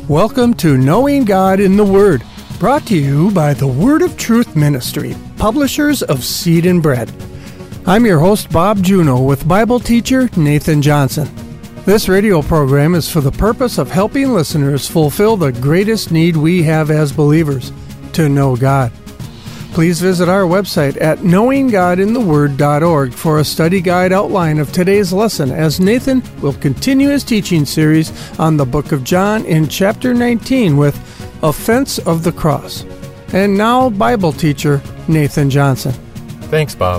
Welcome to Knowing God in the Word, brought to you by the Word of Truth Ministry, publishers of Seed and Bread. I'm your host, Bob Juneau, with Bible teacher Nathan Johnson. This radio program is for the purpose of helping listeners fulfill the greatest need we have as believers, to know God. Please visit our website at knowinggodintheword.org for a study guide outline of today's lesson as Nathan will continue his teaching series on the book of John in chapter 19 with Offense of the Cross. And now, Bible teacher Nathan Johnson. Thanks, Bob.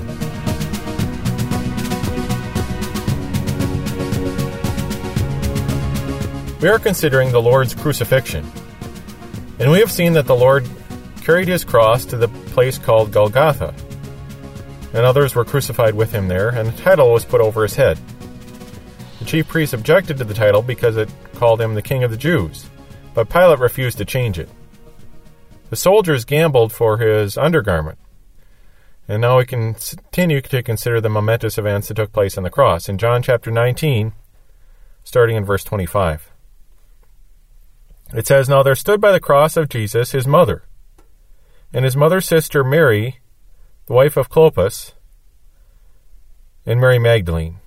We are considering the Lord's crucifixion, and we have seen that the Lord carried his cross to the place called Golgotha, and others were crucified with him there, and a title was put over his head. The chief priests objected to the title because it called him the King of the Jews, but Pilate refused to change it. The soldiers gambled for his undergarment, and now we can continue to consider the momentous events that took place on the cross. In John chapter 19, starting in verse 25. It says, "Now there stood by the cross of Jesus his mother, and his mother's sister Mary, the wife of Clopas, and Mary Magdalene."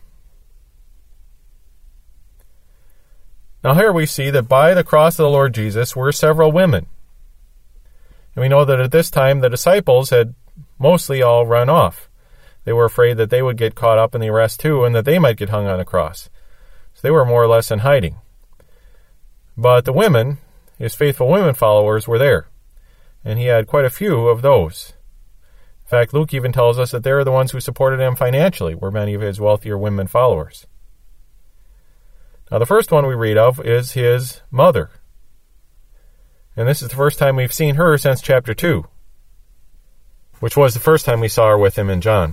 Now here we see that by the cross of the Lord Jesus were several women. And we know that at this time the disciples had mostly all run off. They were afraid that they would get caught up in the arrest too, and that they might get hung on a cross. So they were more or less in hiding. But the women, his faithful women followers, were there. And he had quite a few of those. In fact, Luke even tells us that they're the ones who supported him financially, were many of his wealthier women followers. Now, the first one we read of is his mother. And this is the first time we've seen her since chapter 2, which was the first time we saw her with him in John.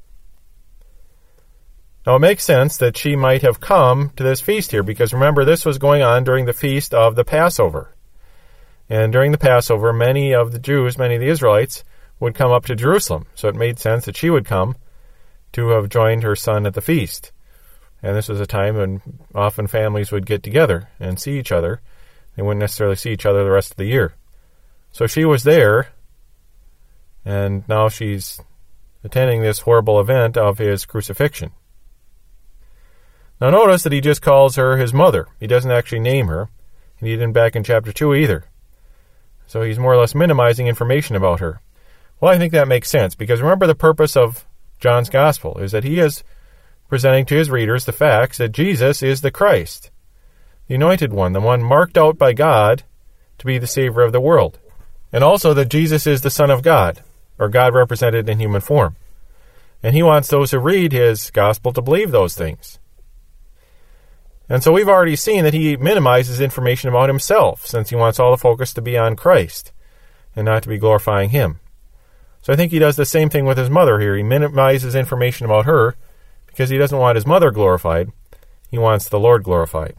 Now, it makes sense that she might have come to this feast here, because remember, this was going on during the feast of the Passover. And during the Passover, many of the Jews, many of the Israelites, would come up to Jerusalem. So it made sense that she would come to have joined her son at the feast. And this was a time when often families would get together and see each other. They wouldn't necessarily see each other the rest of the year. So she was there, and now she's attending this horrible event of his crucifixion. Now notice that he just calls her his mother. He doesn't actually name her, and he didn't back in chapter 2 either. So he's more or less minimizing information about her. Well, I think that makes sense, because remember, the purpose of John's Gospel is that he is presenting to his readers the facts that Jesus is the Christ, the Anointed One, the one marked out by God to be the Savior of the world, and also that Jesus is the Son of God, or God represented in human form. And he wants those who read his Gospel to believe those things. And so we've already seen that he minimizes information about himself, since he wants all the focus to be on Christ and not to be glorifying him. So I think he does the same thing with his mother here. He minimizes information about her because he doesn't want his mother glorified. He wants the Lord glorified.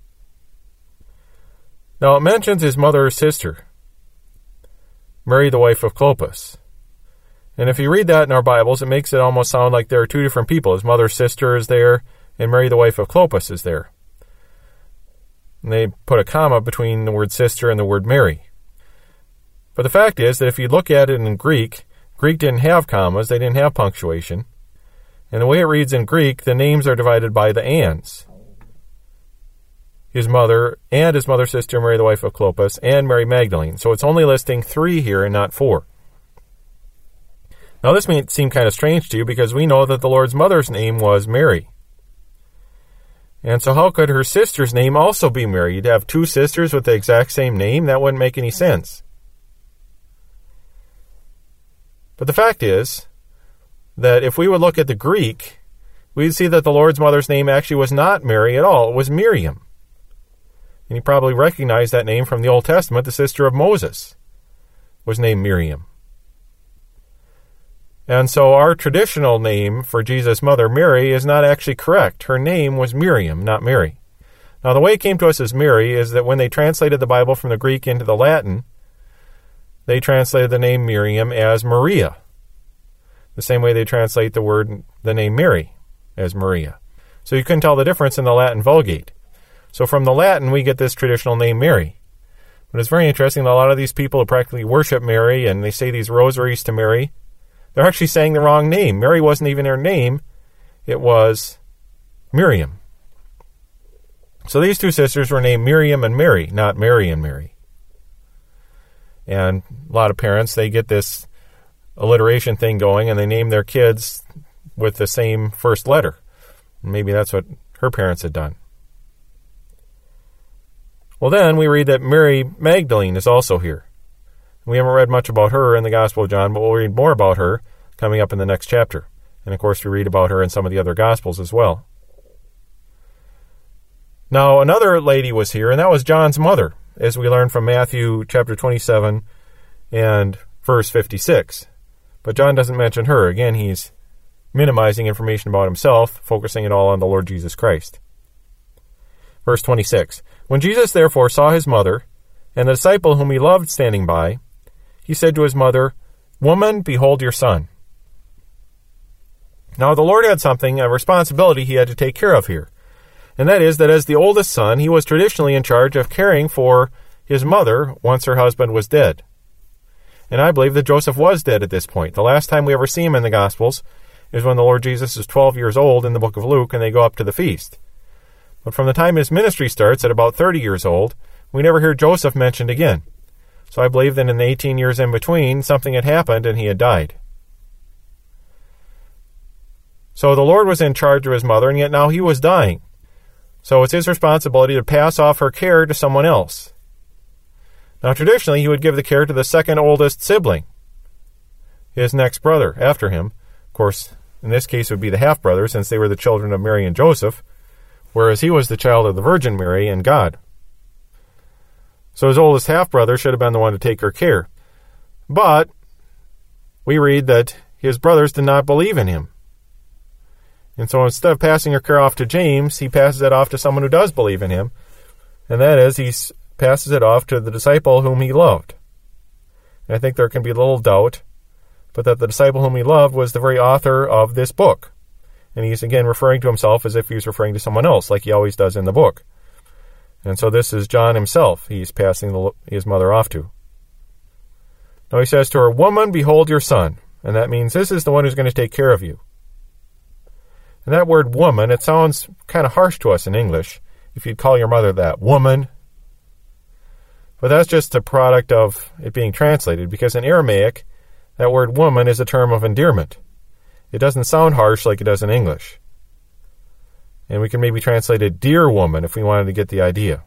Now it mentions his mother's sister, Mary, the wife of Clopas. And if you read that in our Bibles, it makes it almost sound like there are two different people. His mother's sister is there, and Mary, the wife of Clopas, is there. And they put a comma between the word sister and the word Mary. But the fact is that if you look at it in Greek, Greek didn't have commas, they didn't have punctuation. And the way it reads in Greek, the names are divided by the ands. His mother, and his mother's sister, Mary, the wife of Clopas, and Mary Magdalene. So it's only listing 3 here and not 4. Now this may seem kind of strange to you, because we know that the Lord's mother's name was Mary. And so how could her sister's name also be Mary? You'd have 2 sisters with the exact same name? That wouldn't make any sense. But the fact is that if we would look at the Greek, we'd see that the Lord's mother's name actually was not Mary at all. It was Miriam. And you probably recognize that name from the Old Testament. The sister of Moses was named Miriam. And so our traditional name for Jesus' mother, Mary, is not actually correct. Her name was Miriam, not Mary. Now, the way it came to us as Mary is that when they translated the Bible from the Greek into the Latin, they translated the name Miriam as Maria, the same way they translate the name Mary as Maria. So you couldn't tell the difference in the Latin Vulgate. So from the Latin, we get this traditional name Mary. But it's very interesting that a lot of these people who practically worship Mary and they say these rosaries to Mary, they're actually saying the wrong name. Mary wasn't even her name. It was Miriam. So these two sisters were named Miriam and Mary, not Mary and Mary. And a lot of parents, they get this alliteration thing going and they name their kids with the same first letter. Maybe that's what her parents had done. Well, then we read that Mary Magdalene is also here. We haven't read much about her in the Gospel of John, but we'll read more about her coming up in the next chapter. And, of course, we read about her in some of the other Gospels as well. Now, another lady was here, and that was John's mother, as we learn from Matthew chapter 27 and verse 56. But John doesn't mention her. Again, he's minimizing information about himself, focusing it all on the Lord Jesus Christ. Verse 26. When Jesus therefore saw his mother, and the disciple whom he loved standing by, he said to his mother, Woman, behold your son. Now the Lord had a responsibility he had to take care of here. And that is that as the oldest son, he was traditionally in charge of caring for his mother once her husband was dead. And I believe that Joseph was dead at this point. The last time we ever see him in the Gospels is when the Lord Jesus is 12 years old in the book of Luke and they go up to the feast. But from the time his ministry starts at about 30 years old, we never hear Joseph mentioned again. So I believe that in the 18 years in between, something had happened and he had died. So the Lord was in charge of his mother, and yet now he was dying. So it's his responsibility to pass off her care to someone else. Now traditionally, he would give the care to the second oldest sibling, his next brother after him. Of course, in this case, it would be the half-brother, since they were the children of Mary and Joseph, whereas he was the child of the Virgin Mary and God. So his oldest half-brother should have been the one to take her care. But we read that his brothers did not believe in him. And so instead of passing her care off to James, he passes it off to someone who does believe in him, and that is he passes it off to the disciple whom he loved. And I think there can be little doubt, but that the disciple whom he loved was the very author of this book. And he's again referring to himself as if he was referring to someone else, like he always does in the book. And so this is John himself he's passing his mother off to. Now he says to her, Woman, behold your son. And that means this is the one who's going to take care of you. And that word woman, it sounds kind of harsh to us in English, if you'd call your mother that, woman. But that's just a product of it being translated, because in Aramaic, that word woman is a term of endearment. It doesn't sound harsh like it does in English. And we can maybe translate it dear woman if we wanted to get the idea.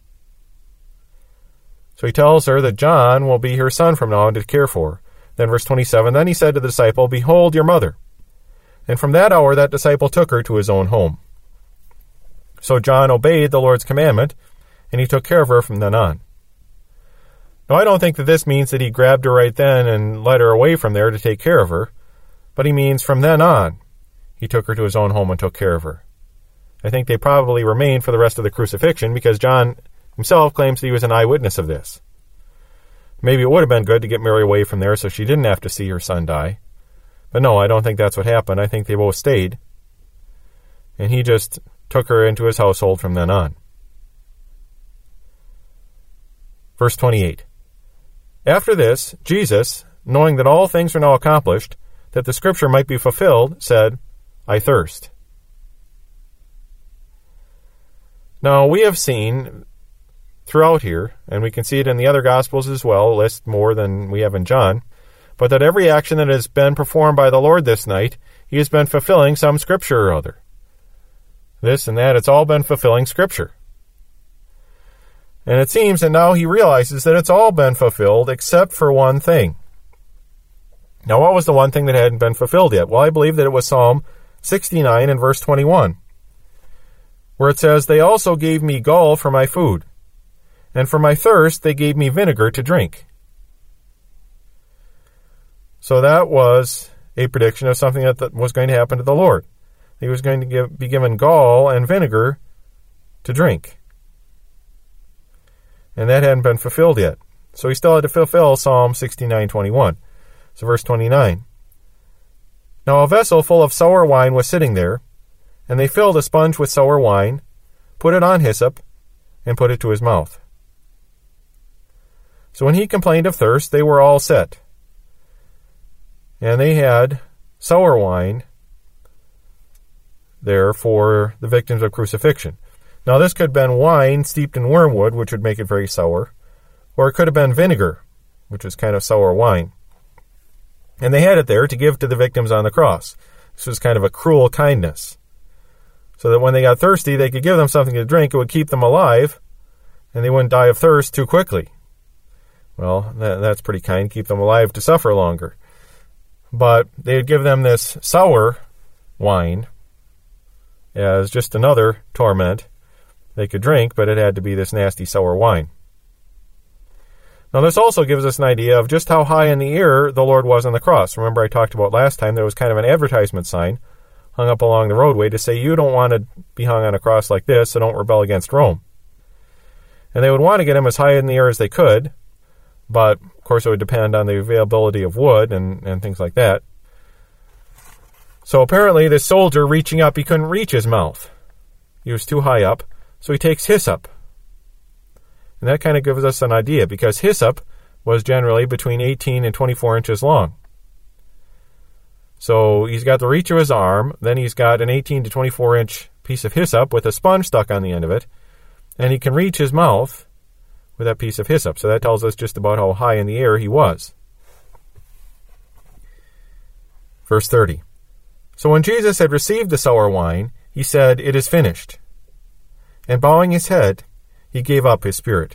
So he tells her that John will be her son from now on to care for her. Then verse 27, Then he said to the disciple, Behold your mother. And from that hour that disciple took her to his own home. So John obeyed the Lord's commandment, and he took care of her from then on. Now I don't think that this means that he grabbed her right then and led her away from there to take care of her, but he means from then on, he took her to his own home and took care of her. I think they probably remained for the rest of the crucifixion, because John himself claims that he was an eyewitness of this. Maybe it would have been good to get Mary away from there so she didn't have to see her son die. But no, I don't think that's what happened. I think they both stayed. And he just took her into his household from then on. Verse 28. After this, Jesus, knowing that all things were now accomplished, that the scripture might be fulfilled, said, I thirst. Now, we have seen throughout here, and we can see it in the other Gospels as well, a list more than we have in John, but that every action that has been performed by the Lord this night, he has been fulfilling some scripture or other. This and that, it's all been fulfilling scripture. And it seems that now he realizes that it's all been fulfilled except for one thing. Now, what was the one thing that hadn't been fulfilled yet? Well, I believe that it was Psalm 69 and verse 21, where it says, They also gave me gall for my food, and for my thirst they gave me vinegar to drink. So that was a prediction of something that was going to happen to the Lord. He was going to be given gall and vinegar to drink. And that hadn't been fulfilled yet. So he still had to fulfill Psalm 69:21. So verse 29. Now a vessel full of sour wine was sitting there, and they filled a sponge with sour wine, put it on hyssop, and put it to his mouth. So when he complained of thirst, they were all set. And they had sour wine there for the victims of crucifixion. Now this could have been wine steeped in wormwood, which would make it very sour, or it could have been vinegar, which was kind of sour wine. And they had it there to give to the victims on the cross. This was kind of a cruel kindness, so that when they got thirsty, they could give them something to drink. It would keep them alive, and they wouldn't die of thirst too quickly. Well, that's pretty kind, keep them alive to suffer longer. But they would give them this sour wine as just another torment they could drink, but it had to be this nasty sour wine. Now this also gives us an idea of just how high in the air the Lord was on the cross. Remember I talked about last time there was kind of an advertisement sign hung up along the roadway to say you don't want to be hung on a cross like this, so don't rebel against Rome. And they would want to get him as high in the air as they could, but of course it would depend on the availability of wood and things like that. So apparently this soldier reaching up, he couldn't reach his mouth. He was too high up, so he takes hyssop. And that kind of gives us an idea, because hyssop was generally between 18 and 24 inches long. So he's got the reach of his arm, then he's got an 18 to 24 inch piece of hyssop with a sponge stuck on the end of it, and he can reach his mouth with that piece of hyssop. So that tells us just about how high in the air he was. Verse 30. So when Jesus had received the sour wine, he said, "It is finished." And bowing his head, he gave up his spirit.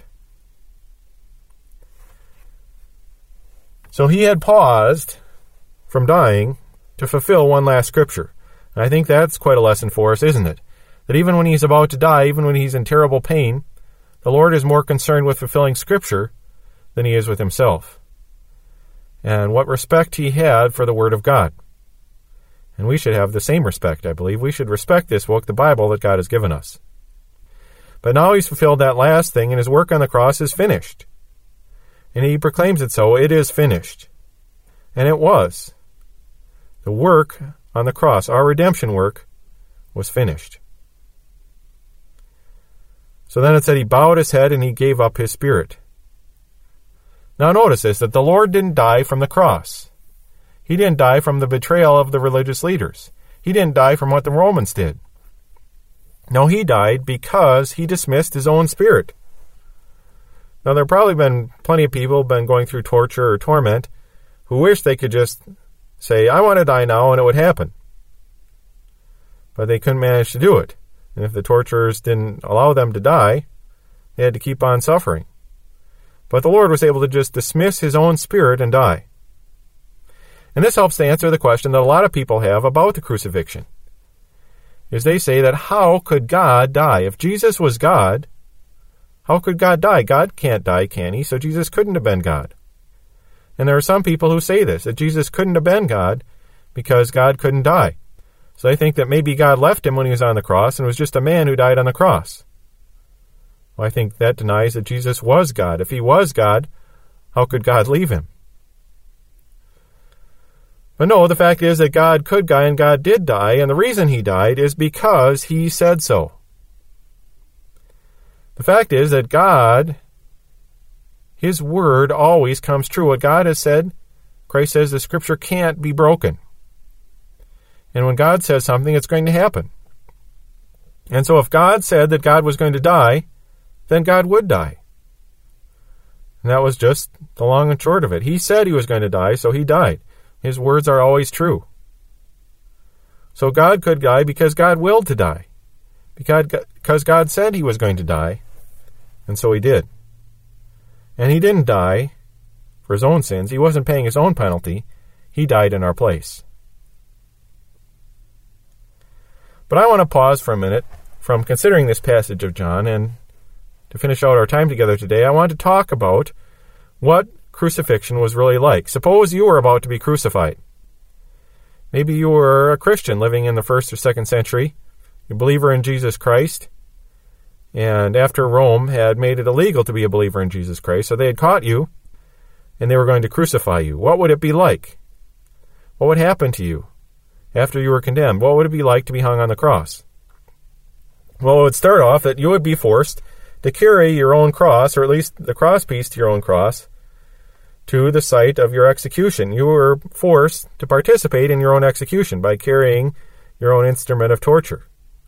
So he had paused from dying to fulfill one last scripture. And I think that's quite a lesson for us, isn't it? That even when he's about to die, even when he's in terrible pain, the Lord is more concerned with fulfilling scripture than he is with himself. And what respect he had for the Word of God. And we should have the same respect, I believe. We should respect this book, the Bible, that God has given us. But now he's fulfilled that last thing, and his work on the cross is finished. And he proclaims it so, it is finished. And it was. The work on the cross, our redemption work, was finished. So then it said he bowed his head and he gave up his spirit. Now notice this, that the Lord didn't die from the cross. He didn't die from the betrayal of the religious leaders. He didn't die from what the Romans did. No, he died because he dismissed his own spirit. Now, there have probably been plenty of people been going through torture or torment who wish they could just say, I want to die now, and it would happen. But they couldn't manage to do it. And if the torturers didn't allow them to die, they had to keep on suffering. But the Lord was able to just dismiss his own spirit and die. And this helps to answer the question that a lot of people have about the crucifixion. Is they say that how could God die? If Jesus was God, how could God die? God can't die, can he? So Jesus couldn't have been God. And there are some people who say this, that Jesus couldn't have been God because God couldn't die. So they think that maybe God left him when he was on the cross and was just a man who died on the cross. Well, I think that denies that Jesus was God. If he was God, how could God leave him? But no, the fact is that God could die and God did die, and the reason he died is because he said so. The fact is that God, his word always comes true. What God has said, Christ says the scripture can't be broken. And when God says something, it's going to happen. And so if God said that God was going to die, then God would die. And that was just the long and short of it. He said he was going to die, so he died. His words are always true. So God could die because God willed to die. Because God said he was going to die, and so he did. And he didn't die for his own sins. He wasn't paying his own penalty. He died in our place. But I want to pause for a minute from considering this passage of John, and to finish out our time together today, I want to talk about what crucifixion was really like. Suppose you were about to be crucified. Maybe you were a Christian living in the 1st or 2nd century, a believer in Jesus Christ, and after Rome had made it illegal to be a believer in Jesus Christ, so they had caught you, and they were going to crucify you. What would it be like? What would happen to you after you were condemned? What would it be like to be hung on the cross? Well, it would start off that you would be forced to carry your own cross, or at least the crosspiece to your own cross, to the site of your execution. You were forced to participate in your own execution by carrying your own instrument of torture.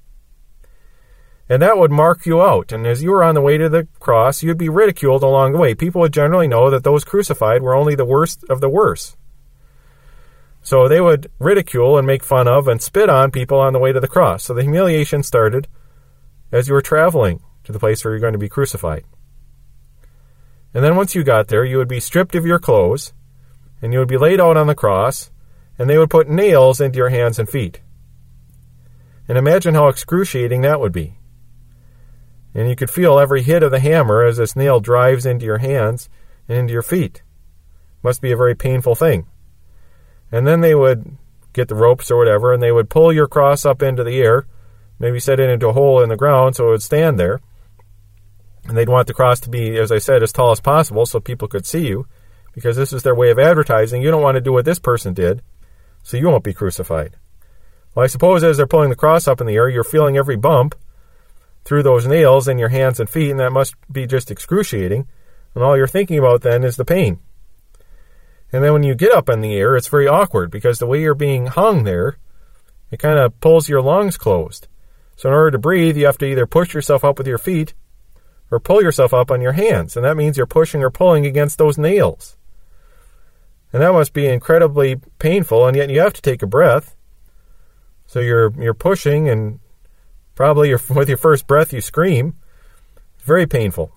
And that would mark you out. And as you were on the way to the cross, you'd be ridiculed along the way. People would generally know that those crucified were only the worst of the worst. So they would ridicule and make fun of and spit on people on the way to the cross. So the humiliation started as you were traveling to the place where you're going to be crucified. And then once you got there, you would be stripped of your clothes, and you would be laid out on the cross, and they would put nails into your hands and feet. And imagine how excruciating that would be. And you could feel every hit of the hammer as this nail drives into your hands and into your feet. Must be a very painful thing. And then they would get the ropes or whatever, and they would pull your cross up into the air, maybe set it into a hole in the ground so it would stand there. And they'd want the cross to be, as I said, as tall as possible so people could see you, because this is their way of advertising. You don't want to do what this person did, so you won't be crucified. Well, I suppose as they're pulling the cross up in the air, you're feeling every bump through those nails in your hands and feet, and that must be just excruciating. And all you're thinking about then is the pain. And then when you get up in the air, it's very awkward, because the way you're being hung there, it kind of pulls your lungs closed. So in order to breathe, you have to either push yourself up with your feet or pull yourself up on your hands. And that means you're pushing or pulling against those nails. And that must be incredibly painful, and yet you have to take a breath. So you're pushing, and probably with your first breath you scream. It's very painful.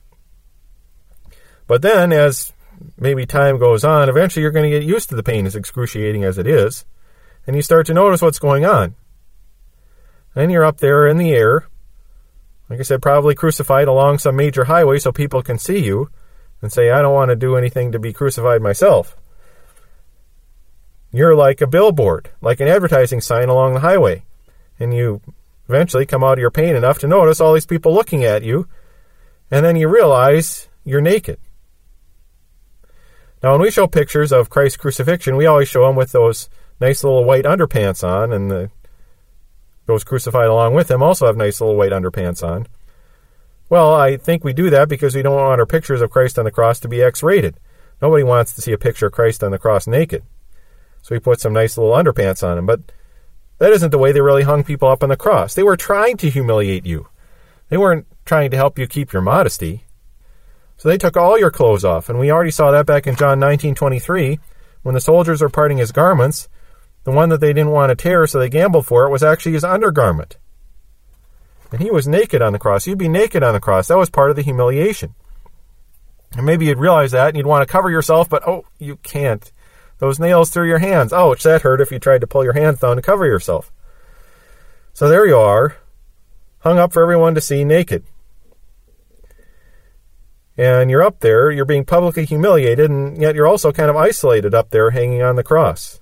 But then as maybe time goes on, eventually you're going to get used to the pain, as excruciating as it is, and you start to notice what's going on. Then you're up there in the air, like I said, probably crucified along some major highway so people can see you and say, I don't want to do anything to be crucified myself. You're like a billboard, like an advertising sign along the highway. And you eventually come out of your pain enough to notice all these people looking at you, and then you realize you're naked. Now, when we show pictures of Christ's crucifixion, we always show him with those nice little white underpants on, and those crucified along with him also have nice little white underpants on. Well, I think we do that because we don't want our pictures of Christ on the cross to be X-rated. Nobody wants to see a picture of Christ on the cross naked. So we put some nice little underpants on him. But that isn't the way they really hung people up on the cross. They were trying to humiliate you. They weren't trying to help you keep your modesty. So they took all your clothes off. And we already saw that back in John 19:23, when the soldiers were parting his garments. The one that they didn't want to tear, so they gambled for it, was actually his undergarment. And he was naked on the cross. You'd be naked on the cross. That was part of the humiliation. And maybe you'd realize that, and you'd want to cover yourself, but you can't. Those nails through your hands. Ouch, that hurt if you tried to pull your hands down to cover yourself. So there you are, hung up for everyone to see naked. And you're up there, you're being publicly humiliated, and yet you're also kind of isolated up there hanging on the cross.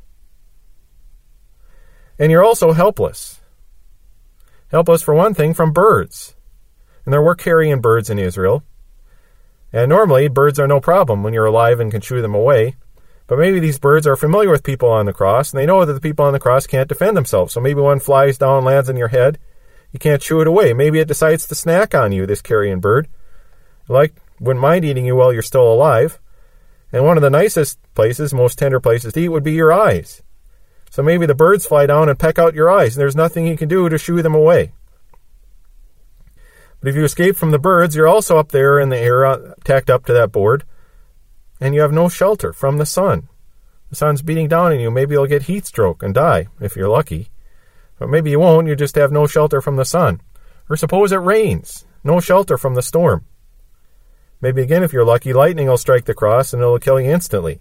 And you're also helpless. Helpless, for one thing, from birds. And there were carrion birds in Israel. And normally, birds are no problem when you're alive and can shoo them away. But maybe these birds are familiar with people on the cross, and they know that the people on the cross can't defend themselves. So maybe one flies down, lands on your head. You can't shoo it away. Maybe it decides to snack on you, this carrion bird. Wouldn't mind eating you while you're still alive. And one of the nicest places, most tender places to eat would be your eyes. So maybe the birds fly down and peck out your eyes, and there's nothing you can do to shoo them away. But if you escape from the birds, you're also up there in the air, tacked up to that board, and you have no shelter from the sun. The sun's beating down on you. Maybe you'll get heat stroke and die, if you're lucky. But maybe you won't. You just have no shelter from the sun. Or suppose it rains. No shelter from the storm. Maybe again, if you're lucky, lightning will strike the cross, and it'll kill you instantly.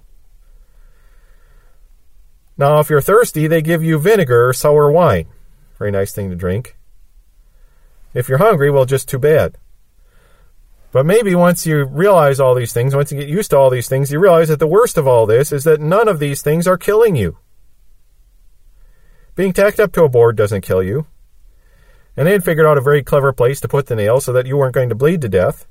Now, if you're thirsty, they give you vinegar or sour wine. Very nice thing to drink. If you're hungry, well, just too bad. But maybe once you realize all these things, once you get used to all these things, you realize that the worst of all this is that none of these things are killing you. Being tacked up to a board doesn't kill you. And they had figured out a very clever place to put the nail so that you weren't going to bleed to death.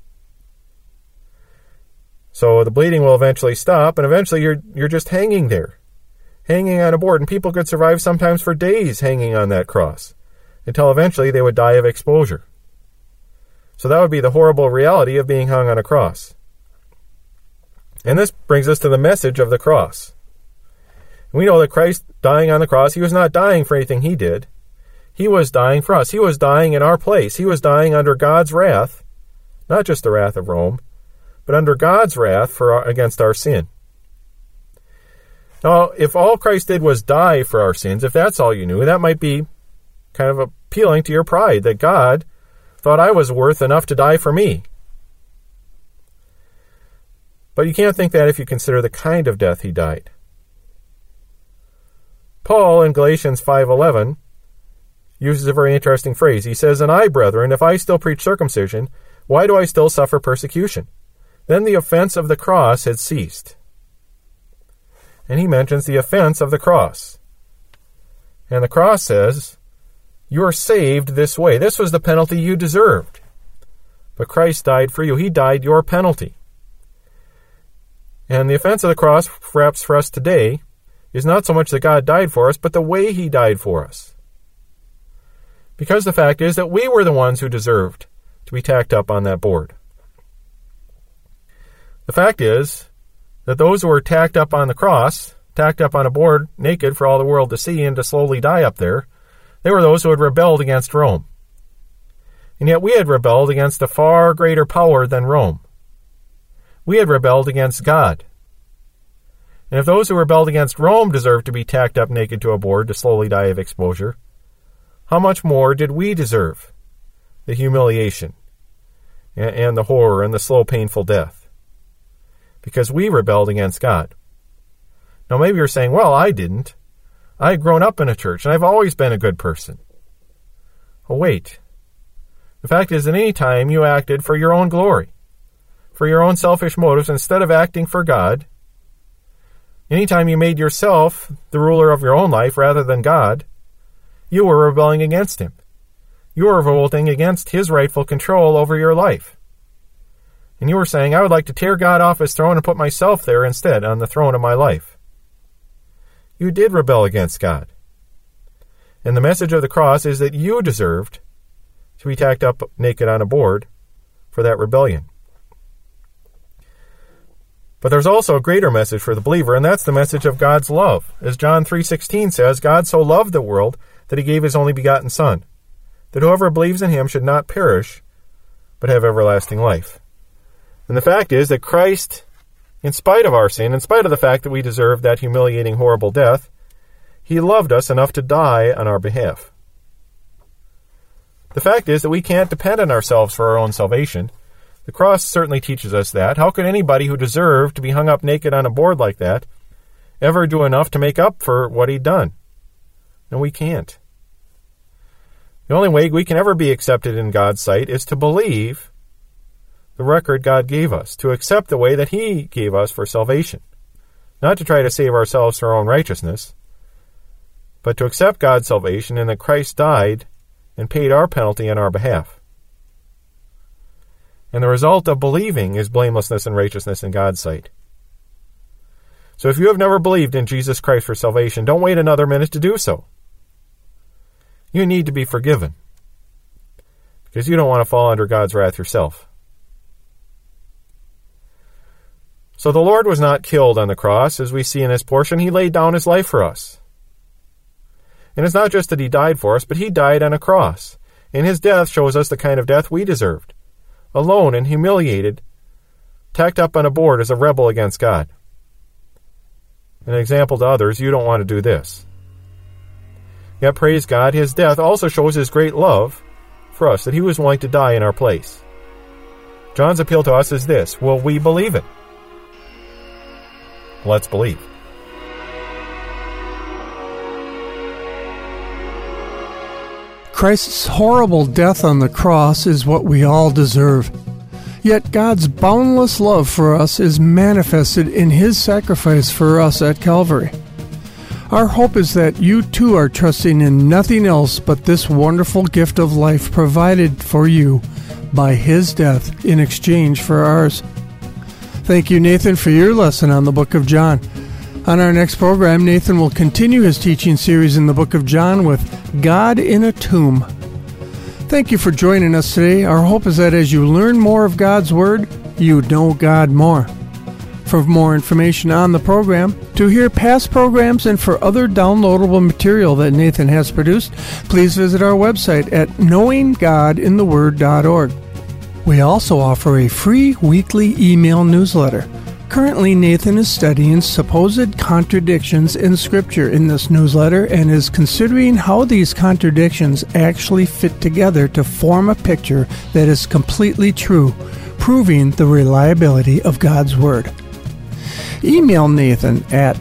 So the bleeding will eventually stop, and eventually you're just hanging there. Hanging on a board, and people could survive sometimes for days hanging on that cross, until eventually they would die of exposure. So that would be the horrible reality of being hung on a cross. And this brings us to the message of the cross. We know that Christ dying on the cross, he was not dying for anything he did. He was dying for us. He was dying in our place. He was dying under God's wrath, not just the wrath of Rome, but under God's wrath against our sin. Now, if all Christ did was die for our sins, if that's all you knew, that might be kind of appealing to your pride, that God thought I was worth enough to die for me. But you can't think that if you consider the kind of death he died. Paul, in Galatians 5:11, uses a very interesting phrase. He says, "And I, brethren, if I still preach circumcision, why do I still suffer persecution? Then the offense of the cross had ceased." And he mentions the offense of the cross. And the cross says, you are saved this way. This was the penalty you deserved. But Christ died for you. He died your penalty. And the offense of the cross, perhaps for us today, is not so much that God died for us, but the way he died for us. Because the fact is that we were the ones who deserved to be tacked up on that board. The fact is that those who were tacked up on the cross, tacked up on a board naked for all the world to see and to slowly die up there, they were those who had rebelled against Rome. And yet we had rebelled against a far greater power than Rome. We had rebelled against God. And if those who rebelled against Rome deserved to be tacked up naked to a board to slowly die of exposure, how much more did we deserve the humiliation and the horror and the slow, painful death? Because we rebelled against God. Now maybe you're saying, well, I didn't. I had grown up in a church, and I've always been a good person. Oh, wait. The fact is that any time you acted for your own glory, for your own selfish motives, instead of acting for God, anytime you made yourself the ruler of your own life rather than God, you were rebelling against him. You were revolting against his rightful control over your life. And you were saying, I would like to tear God off his throne and put myself there instead on the throne of my life. You did rebel against God. And the message of the cross is that you deserved to be tacked up naked on a board for that rebellion. But there's also a greater message for the believer, and that's the message of God's love. As John 3:16 says, God so loved the world that he gave his only begotten Son, that whoever believes in him should not perish, but have everlasting life. And the fact is that Christ, in spite of our sin, in spite of the fact that we deserve that humiliating, horrible death, he loved us enough to die on our behalf. The fact is that we can't depend on ourselves for our own salvation. The cross certainly teaches us that. How could anybody who deserved to be hung up naked on a board like that ever do enough to make up for what he'd done? No, we can't. The only way we can ever be accepted in God's sight is to believe the record God gave us, to accept the way that he gave us for salvation. Not to try to save ourselves through our own righteousness, but to accept God's salvation and that Christ died and paid our penalty on our behalf. And the result of believing is blamelessness and righteousness in God's sight. So if you have never believed in Jesus Christ for salvation, don't wait another minute to do so. You need to be forgiven, because you don't want to fall under God's wrath yourself. So the Lord was not killed on the cross, as we see in this portion. He laid down his life for us. And it's not just that he died for us, but he died on a cross. And his death shows us the kind of death we deserved. Alone and humiliated, tacked up on a board as a rebel against God. An example to others, you don't want to do this. Yet, praise God, his death also shows his great love for us, that he was willing to die in our place. John's appeal to us is this: will we believe it? Let's believe. Christ's horrible death on the cross is what we all deserve. Yet God's boundless love for us is manifested in his sacrifice for us at Calvary. Our hope is that you too are trusting in nothing else but this wonderful gift of life provided for you by his death in exchange for ours. Thank you, Nathan, for your lesson on the book of John. On our next program, Nathan will continue his teaching series in the book of John with God in a Tomb. Thank you for joining us today. Our hope is that as you learn more of God's Word, you know God more. For more information on the program, to hear past programs, and for other downloadable material that Nathan has produced, please visit our website at knowinggodintheword.org. We also offer a free weekly email newsletter. Currently, Nathan is studying supposed contradictions in Scripture in this newsletter and is considering how these contradictions actually fit together to form a picture that is completely true, proving the reliability of God's Word. Email Nathan at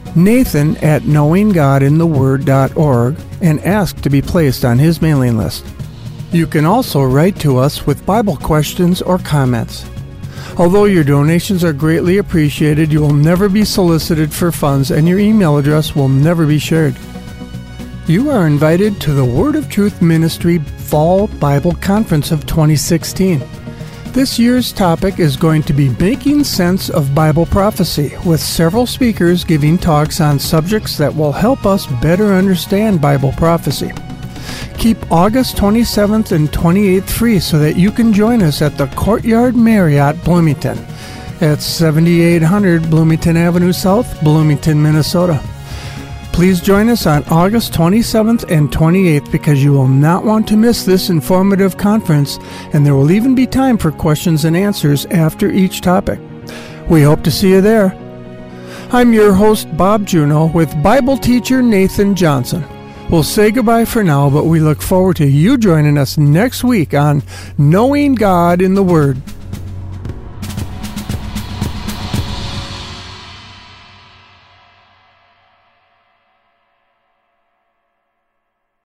knowinggodintheword.org and ask to be placed on his mailing list. You can also write to us with Bible questions or comments. Although your donations are greatly appreciated, you will never be solicited for funds and your email address will never be shared. You are invited to the Word of Truth Ministry Fall Bible Conference of 2016. This year's topic is going to be Making Sense of Bible Prophecy, with several speakers giving talks on subjects that will help us better understand Bible prophecy. Keep August 27th and 28th free so that you can join us at the Courtyard Marriott, Bloomington, at 7800 Bloomington Avenue South, Bloomington, Minnesota. Please join us on August 27th and 28th because you will not want to miss this informative conference, and there will even be time for questions and answers after each topic. We hope to see you there. I'm your host, Bob Juneau, with Bible teacher Nathan Johnson. We'll say goodbye for now, but we look forward to you joining us next week on Knowing God in the Word.